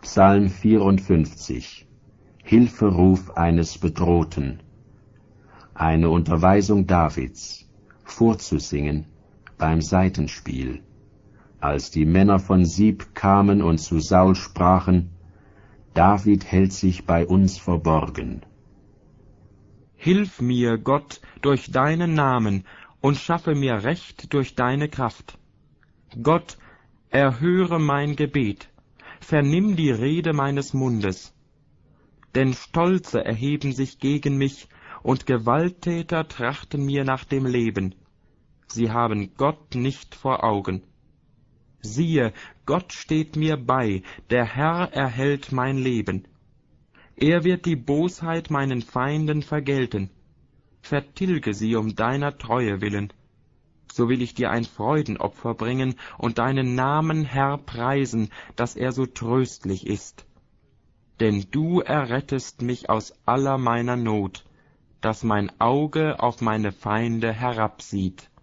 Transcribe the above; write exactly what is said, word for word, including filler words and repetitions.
Psalm vierundfünfzig. Hilferuf eines Bedrohten. Eine Unterweisung Davids, vorzusingen beim Saitenspiel. Als die Männer von Sieb kamen und zu Saul sprachen: David hält sich bei uns verborgen. Hilf mir, Gott, durch deinen Namen, und schaffe mir Recht durch deine Kraft. Gott, erhöre mein Gebet, vernimm die Rede meines Mundes. Denn Stolze erheben sich gegen mich, und Gewalttäter trachten mir nach dem Leben. Sie haben Gott nicht vor Augen. Siehe, Gott steht mir bei, der Herr erhält mein Leben. Er wird die Bosheit meinen Feinden vergelten. Vertilge sie um deiner Treue willen. So will ich dir ein Freudenopfer bringen und deinen Namen, Herr, preisen, dass er so tröstlich ist. Denn du errettest mich aus aller meiner Not, dass mein Auge auf meine Feinde herabsieht.